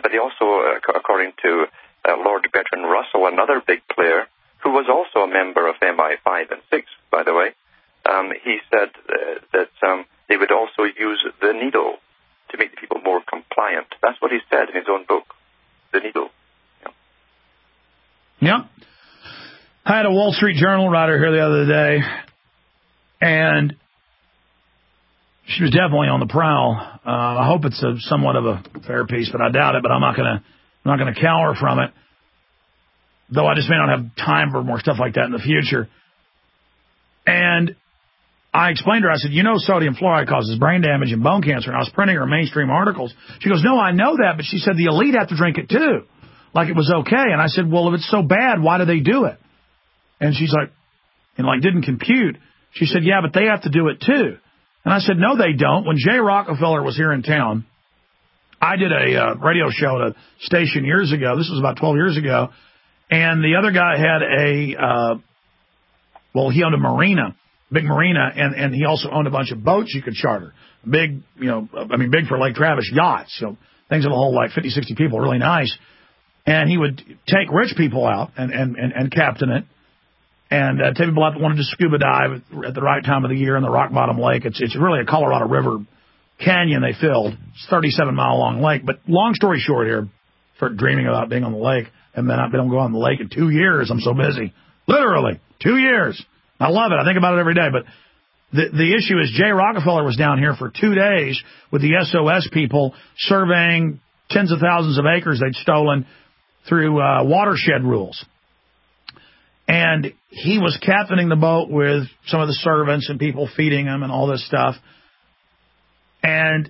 but he also, uh, according to uh, Lord Bertrand Russell, another big player, who was also a member of M I five and six, by the way, um, he said uh, that um, they would also use the needle to make the people more compliant. That's what he said in his own book, The Needle. Yeah. Yep. I had a Wall Street Journal writer here the other day, and she was definitely on the prowl. Uh, I hope it's a somewhat of a fair piece, but I doubt it. But I'm not gonna, I'm not gonna cower from it. Though I just may not have time for more stuff like that in the future. And I explained to her, I said, you know, sodium fluoride causes brain damage and bone cancer. And I was printing her mainstream articles. She goes, no, I know that, but she said the elite have to drink it too, like it was okay. And I said, well, if it's so bad, why do they do it? And she's like, and like didn't compute. She said, yeah, but they have to do it too. And I said, no, they don't. When Jay Rockefeller was here in town, I did a uh, radio show at a station years ago. This was about twelve years ago. And the other guy had a, uh, well, he owned a marina, big marina, and, and he also owned a bunch of boats you could charter. Big, you know, I mean, big for Lake Travis, yachts, you know, things of a whole like fifty, sixty people, really nice. And he would take rich people out and, and, and, and captain it. And uh, take people out that wanted to scuba dive at the right time of the year in the Rock Bottom Lake. It's it's really a Colorado River canyon they filled. It's a thirty-seven mile long lake. But long story short here, start dreaming about being on the lake. And then I've been going on the lake in two years. I'm so busy. Literally, two years. I love it. I think about it every day. But the the issue is Jay Rockefeller was down here for two days with the S O S people surveying tens of thousands of acres they'd stolen through uh, watershed rules. And he was captaining the boat with some of the servants and people feeding him and all this stuff. And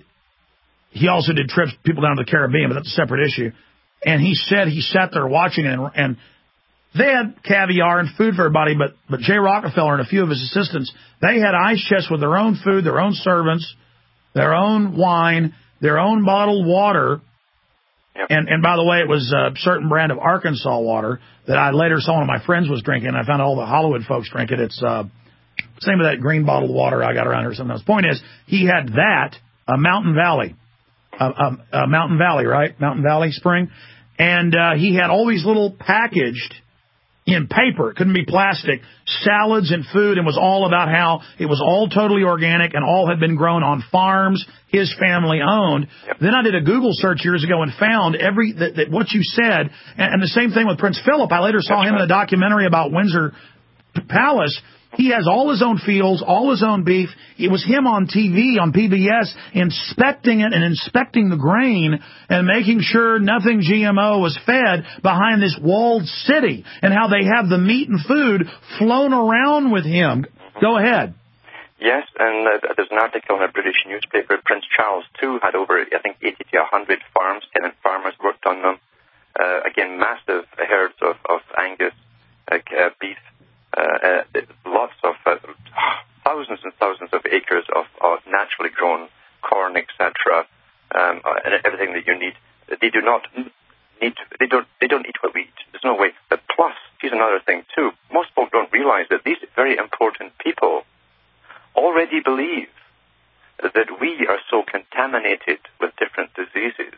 he also did trips, people down to the Caribbean, but that's a separate issue. And he said he sat there watching it, and, and they had caviar and food for everybody, but, but Jay Rockefeller and a few of his assistants, they had ice chests with their own food, their own servants, their own wine, their own bottled water. Yep. And, and by the way, it was a certain brand of Arkansas water that I later saw one of my friends was drinking. I found all the Hollywood folks drink it. It's uh, same with that green bottled water I got around here. Something else. Point is, he had that, a uh, Mountain Valley, uh, um, uh, Mountain Valley, right? Mountain Valley Spring. And uh, he had all these little packaged in paper, it couldn't be plastic, salads and food, and was all about how it was all totally organic and all had been grown on farms his family owned. Yep. Then I did a Google search years ago and found every that, that what you said, and, and the same thing with Prince Philip. I later saw That's him right. in a documentary about Windsor Palace. He has all his own fields, all his own beef. It was him on T V, on P B S, inspecting it and inspecting the grain and making sure nothing G M O was fed behind this walled city, and how they have the meat and food flown around with him. Go ahead. Yes, and uh, there's an article in a British newspaper. Prince Charles, too, had over, I think, eighty to one hundred farms. Tenant farmers worked on them. Uh, again, massive herds of, of Angus uh, uh, beef. Uh, uh, lots of uh, thousands and thousands of acres of, of naturally grown corn, et cetera, um, and everything that you need. They do not need. To, they don't. They don't eat what we eat. There's no way. But plus, here's another thing too. Most folk don't realize that these very important people already believe that we are so contaminated with different diseases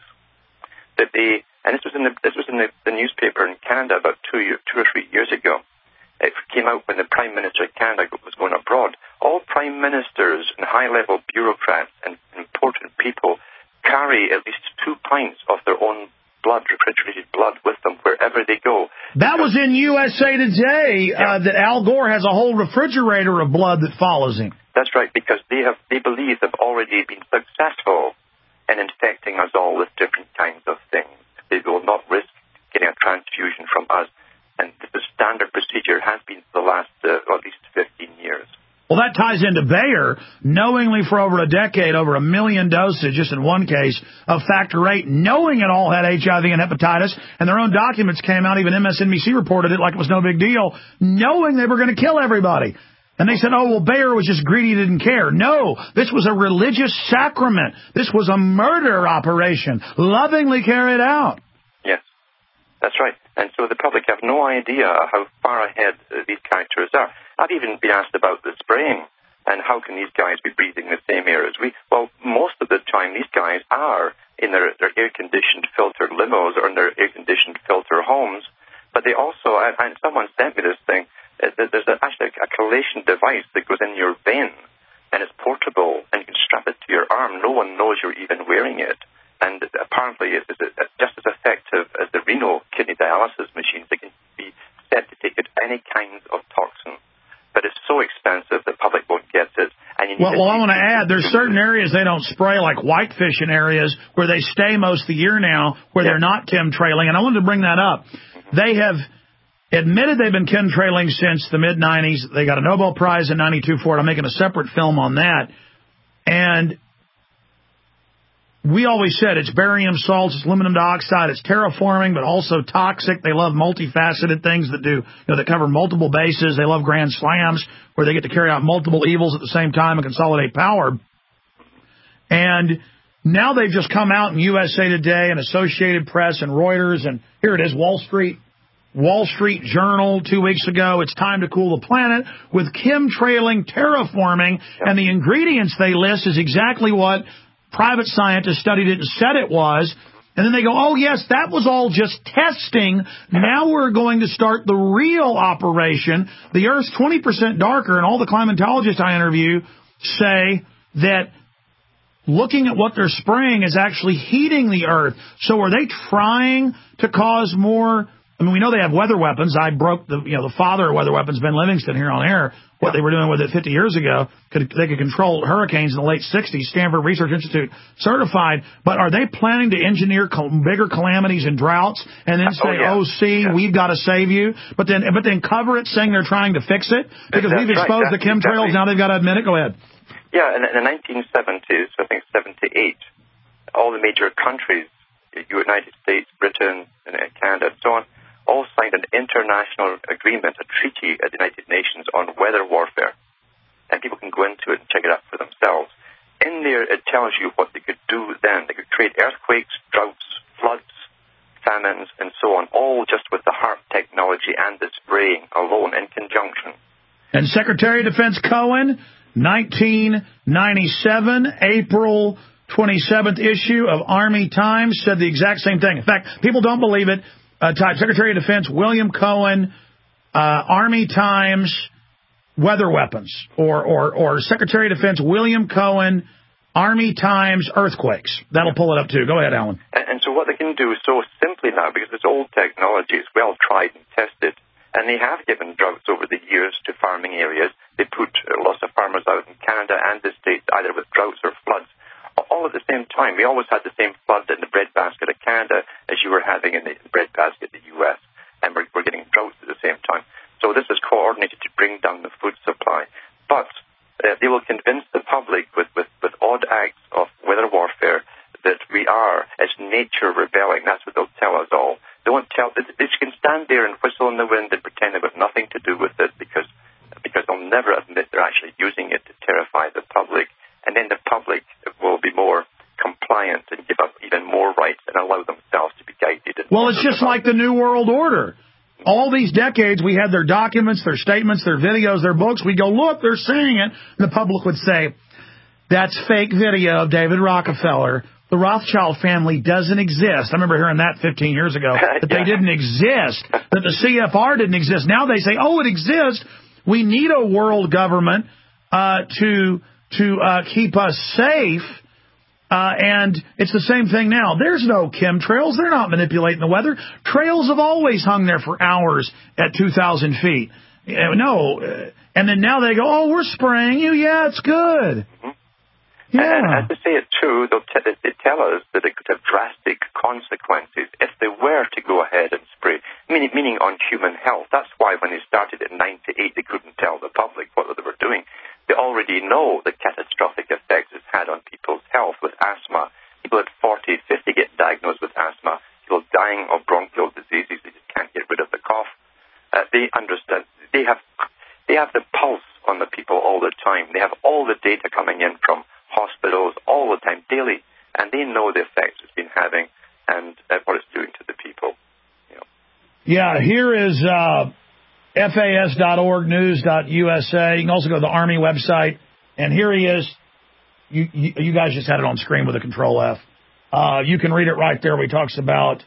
that they. And this was in the this was in the, the newspaper in Canada about two year, two or three years ago. It came out when the Prime Minister of Canada was going abroad. All Prime Ministers and high-level bureaucrats and important people carry at least two pints of their own blood, refrigerated blood, with them wherever they go. That was in U S A Today, yeah. uh, that Al Gore has a whole refrigerator of blood that follows him. That's right, because they have they believe they've already been successful in infecting us all with different kinds of things. They will not risk getting a transfusion from us. And the standard procedure has been for the last uh, at least fifteen years. Well, that ties into Bayer, knowingly for over a decade, over a million doses, just in one case, of factor eight, knowing it all had H I V and hepatitis, and their own documents came out, even M S N B C reported it like it was no big deal, knowing they were going to kill everybody. And they said, oh, well, Bayer was just greedy, didn't care. No, this was a religious sacrament. This was a murder operation, lovingly carried out. Yes, that's right. And so the public have no idea how far ahead uh, these characters are. I've even been asked about the spraying. And how can these guys be breathing the same air as we? Well, most of the time, these guys are in their, their air-conditioned filtered limos or in their air-conditioned filter homes. But they also, and, and someone sent me this thing, uh, there's a, actually a collation device that goes in your vein, and it's portable, and you can strap it to your arm. No one knows you're even wearing it. And apparently it's just as effective as the renal kidney dialysis machines. They can be set to take any kinds of toxin. But it's so expensive that the public won't get it. And you need well, well, I want to add, there's certain areas they don't spray, like whitefish in areas where they stay most of the year now, where yeah. they're not chemtrailing. And I wanted to bring that up. Mm-hmm. They have admitted they've been chemtrailing since the mid nineties. They got a Nobel Prize in ninety-two for it. I'm making a separate film on that. And we always said it's barium salts, it's aluminum dioxide, it's terraforming, but also toxic. They love multifaceted things that do, you know, that cover multiple bases. They love grand slams where they get to carry out multiple evils at the same time and consolidate power. And now they've just come out in U S A Today and Associated Press and Reuters, and here it is, Wall Street, Wall Street Journal two weeks ago. It's time to cool the planet with chemtrailing, terraforming, and the ingredients they list is exactly what private scientists studied it and said it was. And then they go, oh, yes, that was all just testing. Now we're going to start the real operation. The Earth's twenty percent darker, and all the climatologists I interview say that looking at what they're spraying is actually heating the Earth. So are they trying to cause more? I mean, we know they have weather weapons. I broke the, you know, the father of weather weapons, Ben Livingston, here on air. What they were doing with it fifty years ago, could, they could control hurricanes in the late sixties, Stanford Research Institute certified. But are they planning to engineer col- bigger calamities and droughts and then say, oh, yeah. oh see, yeah. we've got to save you, but then but then cover it saying they're trying to fix it? Because That's we've exposed right. the chemtrails, exactly. Now they've got to admit it. Go ahead. Yeah, in, in the nineteen seventies, I think seventy-eight, all the major countries, the United States, Britain, and Canada, and so on, all signed an international agreement, a treaty at the United Nations on weather warfare. And people can go into it and check it out for themselves. In there, it tells you what they could do then. They could create earthquakes, droughts, floods, famines, and so on, all just with the HAARP technology and the spraying alone in conjunction. And Secretary of Defense Cohen, nineteen ninety-seven, April twenty-seventh issue of Army Times, said the exact same thing. In fact, people don't believe it. Uh, type Secretary of Defense William Cohen, uh, Army Times, weather weapons, or, or, or Secretary of Defense William Cohen, Army Times, earthquakes. That'll pull it up too. Go ahead, Alan. And, and so what they can do so simply now, because it's old technology, it's well tried and tested, and they have given droughts over the years to farming areas. They put lots of farmers out in Canada and the States, either with droughts or floods. All at the same time. We always had the same flood in the breadbasket of Canada as you were having in the breadbasket of the U S, and we're, we're getting droughts at the same time. So this is coordinated to bring down the food supply. But uh, they will convince the public with, with, with odd acts of weather warfare that we are, as nature, rebelling. That's what they'll tell us all. They won't tell, they, they can stand there and whistle in the wind and pretend they've got nothing to do with it because, because they'll never admit they're actually using it to terrify the public. And then the public will be more compliant and give up even more rights and allow themselves to be guided. Well, it's just like the New World Order. All these decades, we had their documents, their statements, their videos, their books. We go, look, they're saying it. And the public would say, that's fake video of David Rockefeller. The Rothschild family doesn't exist. I remember hearing that fifteen years ago, that yeah. they didn't exist, that the C F R didn't exist. Now they say, oh, it exists. We need a world government uh, to... to uh, keep us safe, uh, and it's the same thing now. There's no chemtrails. They're not manipulating the weather. Trails have always hung there for hours at two thousand feet. Uh, no. Uh, and then now they go, oh, we're spraying you. Yeah, it's good. Mm-hmm. Yeah. And, and to say it too, they'll t- they tell us that it could have drastic consequences if they were to go ahead and spray, meaning, meaning on human health. That's why when they started in ninety-eight, they couldn't tell the public what they were doing. They already know the catastrophic effects it's had on people's health with asthma. People at forty, fifty get diagnosed with asthma. People dying of bronchial diseases. They just can't get rid of the cough. Uh, they understand. They have, they have the pulse on the people all the time. They have all the data coming in from hospitals all the time, daily, and they know the effects it's been having and uh, what it's doing to the people. You know. Yeah, here is uh, F A S dot org, news dot U S A. You can also go to the Army website, And here he is. You, you, you guys just had it on screen with a control F. Uh, you can read it right there where he talks about,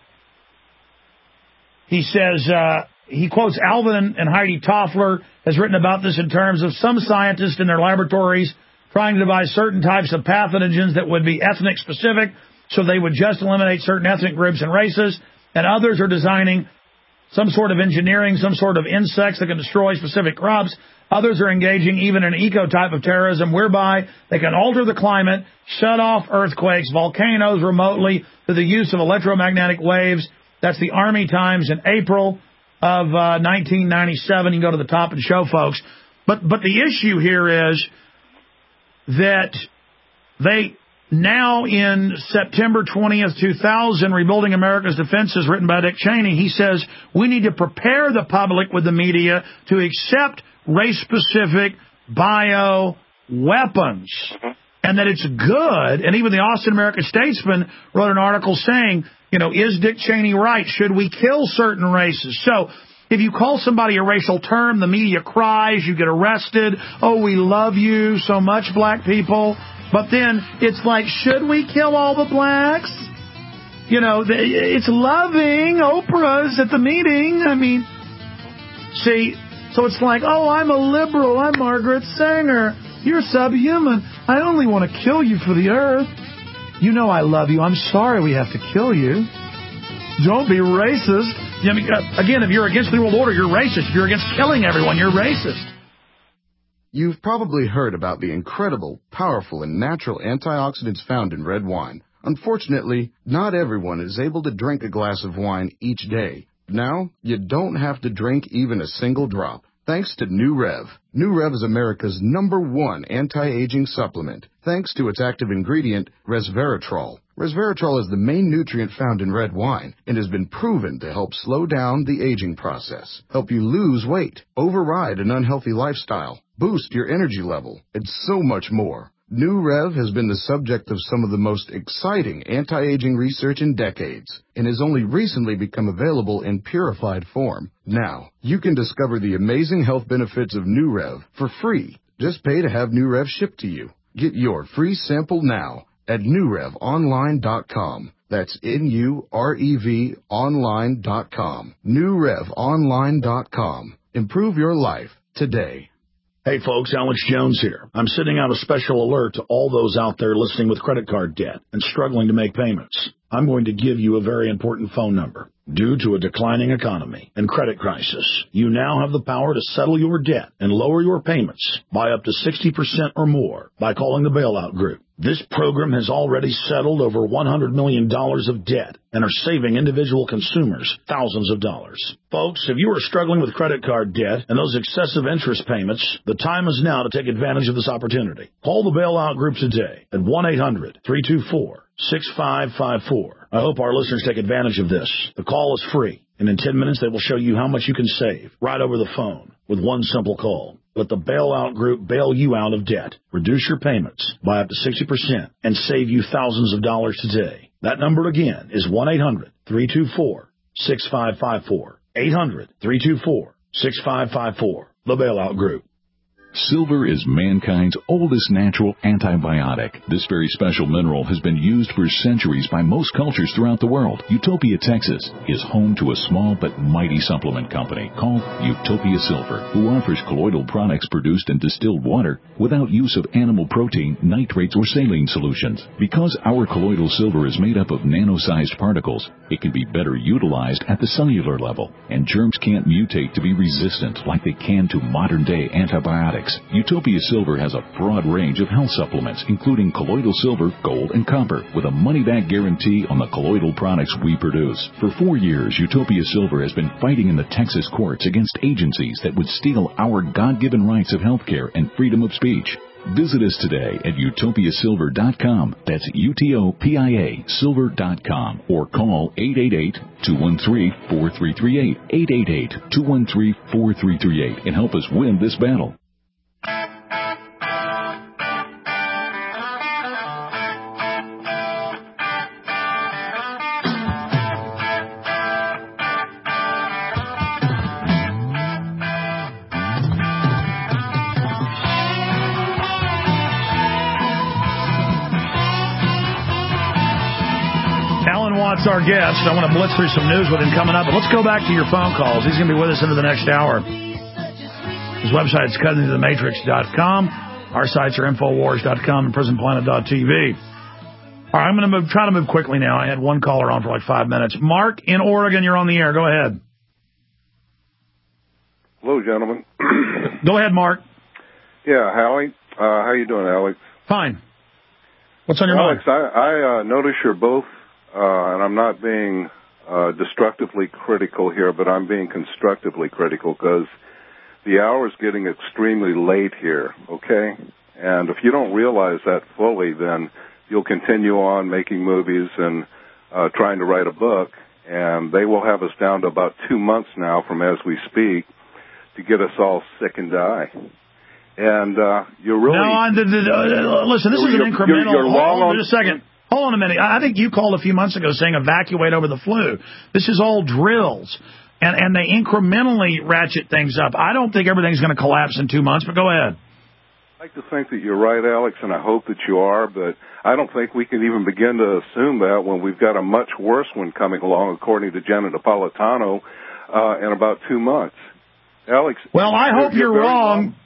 he says, uh, he quotes Alvin and Heidi Toffler has written about this in terms of some scientists in their laboratories trying to devise certain types of pathogens that would be ethnic specific, so they would just eliminate certain ethnic groups and races, and others are designing some sort of engineering, some sort of insects that can destroy specific crops. Others are engaging even in eco type of terrorism, whereby they can alter the climate, shut off earthquakes, volcanoes remotely through the use of electromagnetic waves. That's the Army Times in April of uh, nineteen ninety-seven. You can go to the top and show folks. But but the issue here is that they now in September twentieth, two thousand, Rebuilding America's Defenses, written by Dick Cheney, he says we need to prepare the public with the media to accept race-specific bio weapons, and that it's good. And even the Austin American Statesman wrote an article saying, you know, is Dick Cheney right? Should we kill certain races? So if you call somebody a racial term, the media cries, you get arrested. Oh, we love you so much, black people. But then it's like, should we kill all the blacks? You know, it's loving. Oprah's at the meeting. I mean, see, so it's like, oh, I'm a liberal. I'm Margaret Sanger. You're subhuman. I only want to kill you for the earth. You know I love you. I'm sorry we have to kill you. Don't be racist. I mean, again, if you're against the world order, you're racist. If you're against killing everyone, you're racist. You've probably heard about the incredible, powerful, and natural antioxidants found in red wine. Unfortunately, not everyone is able to drink a glass of wine each day. Now, you don't have to drink even a single drop, thanks to New Rev. New Rev is America's number one anti-aging supplement, thanks to its active ingredient, resveratrol. Resveratrol is the main nutrient found in red wine and has been proven to help slow down the aging process, help you lose weight, override an unhealthy lifestyle, boost your energy level, and so much more. New Rev has been the subject of some of the most exciting anti-aging research in decades and has only recently become available in purified form. Now, you can discover the amazing health benefits of New Rev for free. Just pay to have New Rev shipped to you. Get your free sample now at new rev online dot com. That's N U R E V online dot com. new rev online dot com. Improve your life today. Hey folks, Alex Jones here. I'm sending out a special alert to all those out there listening with credit card debt and struggling to make payments. I'm going to give you a very important phone number. Due to a declining economy and credit crisis, you now have the power to settle your debt and lower your payments by up to sixty percent or more by calling the Bailout Group. This program has already settled over one hundred million dollars of debt and are saving individual consumers thousands of dollars. Folks, if you are struggling with credit card debt and those excessive interest payments, the time is now to take advantage of this opportunity. Call the Bailout Group today at one eight hundred, three two four, six five five four. I hope our listeners take advantage of this. The call is free, and in ten minutes they will show you how much you can save right over the phone with one simple call. Let the Bailout Group bail you out of debt, reduce your payments by up to sixty percent, and save you thousands of dollars today. That number again is one eight hundred, three two four, six five five four. eight hundred, three two four, six five five four. The Bailout Group. Silver is mankind's oldest natural antibiotic. This very special mineral has been used for centuries by most cultures throughout the world. Utopia, Texas is home to a small but mighty supplement company called Utopia Silver, who offers colloidal products produced in distilled water without use of animal protein, nitrates, or saline solutions. Because our colloidal silver is made up of nano-sized particles, it can be better utilized at the cellular level, and germs can't mutate to be resistant like they can to modern-day antibiotics. Utopia Silver has a broad range of health supplements, including colloidal silver, gold, and copper, with a money-back guarantee on the colloidal products we produce. For four years, Utopia Silver has been fighting in the Texas courts against agencies that would steal our God-given rights of health care and freedom of speech. Visit us today at utopia silver dot com. That's U T O P I A silver dot com. Or call eight eight eight, two one three, four three three eight, eight eight eight, two one three, four three three eight, and help us win this battle. Watt's our guest. I want to blitz through some news with him coming up. But let's go back to your phone calls. He's going to be with us into the next hour. His website is cutting to the matrix dot com. Our sites are infowars dot com and prison planet dot t v. All right, I'm going to move, try to move quickly now. I had one caller on for like five minutes. Mark in Oregon, you're on the air. Go ahead. Hello, gentlemen. Go ahead, Mark. Yeah, Howie. Uh, how you doing, Alex? Fine. What's on your Alex, mind? I, I uh, notice you're both, uh, and I'm not being uh, destructively critical here, but I'm being constructively critical because the hour is getting extremely late here, okay? And if you don't realize that fully, then you'll continue on making movies and uh, trying to write a book, and they will have us down to about two months now from as we speak to get us all sick and die. And uh, you're really... No, I, the, the, uh, listen, this is an incremental... You're, you're long hold on on... just a second. Hold on a minute. I think you called a few months ago saying evacuate over the flu. This is all drills, and, and they incrementally ratchet things up. I don't think everything's going to collapse in two months, but go ahead. I'd like to think that you're right, Alex, and I hope that you are, but I don't think we can even begin to assume that when we've got a much worse one coming along, according to Jenna Napolitano, uh, in about two months. Alex... Well, I hope you're, you're wrong. wrong.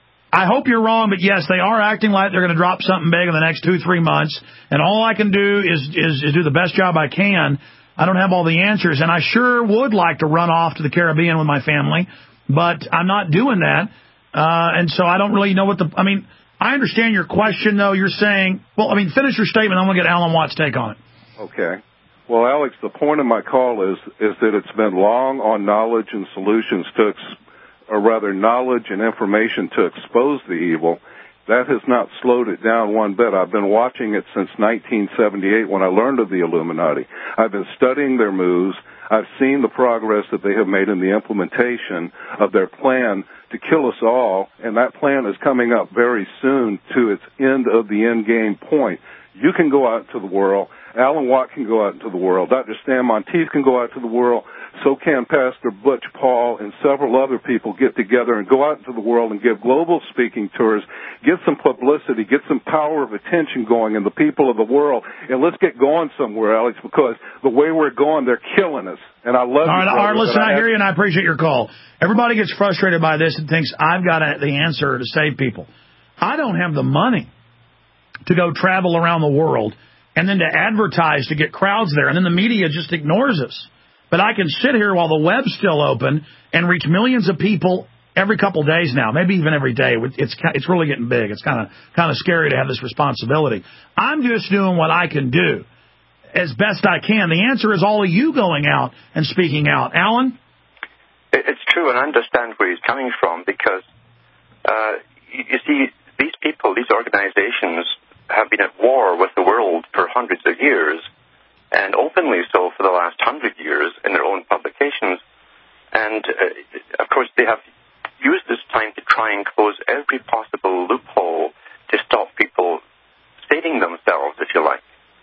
I hope you're wrong, but yes, they are acting like they're going to drop something big in the next two, three months, and all I can do is, is, is do the best job I can. I don't have all the answers, and I sure would like to run off to the Caribbean with my family, but I'm not doing that, uh, and so I don't really know what the... I mean, I understand your question, though. You're saying... Well, I mean, finish your statement. I'm going to get Alan Watt's take on it. Okay. Well, Alex, the point of my call is is that it's been long on knowledge and solutions to... Ex- or rather knowledge and information to expose the evil. That has not slowed it down one bit. I've been watching it since nineteen seventy-eight when I learned of the Illuminati. I've been studying their moves. I've seen the progress that they have made in the implementation of their plan to kill us all, and that plan is coming up very soon to its end of the end game point. You can go out into the world. Alan Watt can go out into the world. Doctor Stan Monteith can go out to the world. So can Pastor Butch Paul and several other people get together and go out into the world and give global speaking tours, get some publicity, get some power of attention going in the people of the world, and let's get going somewhere, Alex, because the way we're going, they're killing us. And I love all right, you, all right, listen, I, I hear have... you, and I appreciate your call. Everybody gets frustrated by this and thinks I've got a, the answer to save people. I don't have the money to go travel around the world and then to advertise to get crowds there, and then the media just ignores us. But I can sit here while the web's still open and reach millions of people every couple of days now, maybe even every day. It's it's really getting big. It's kind of kind of scary to have this responsibility. I'm just doing what I can do as best I can. The answer is all of you going out and speaking out. Alan? It's true, and I understand where he's coming from because, uh, you, you see, these people, these organizations have been at war with the world for hundreds of years, and openly so for the last hundred years in their own publications. And, uh, of course, they have used this time to try and close every possible loophole to stop people stating themselves, if you like.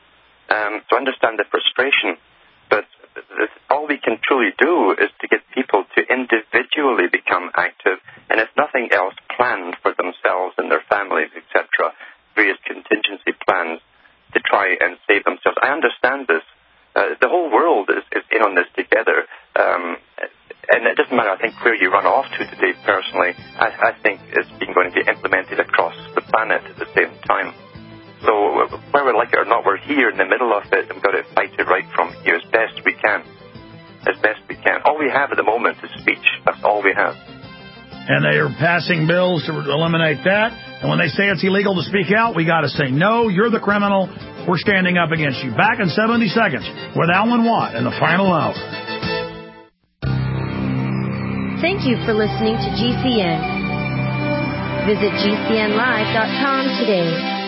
Um, so I understand the frustration, but this, all we can truly do is to get people to individually become active, and if nothing else, plan for themselves and their families, et cetera, various contingency plans to try and save themselves. I understand this. Uh, the whole world is, is in on this together. Um, and it doesn't matter, I think, where you run off to today, personally. I, I think it's been going to be implemented across the planet at the same time. So whether we like it or not, we're here in the middle of it, and we've got to fight it right from here as best we can. As best we can. All we have at the moment is speech. That's all we have. And they are passing bills to eliminate that. And when they say it's illegal to speak out, we got to say, no, you're the criminal. We're standing up against you. Back in seventy seconds with Alan Watt in the final hour. Thank you for listening to G C N. Visit G C N live dot com today.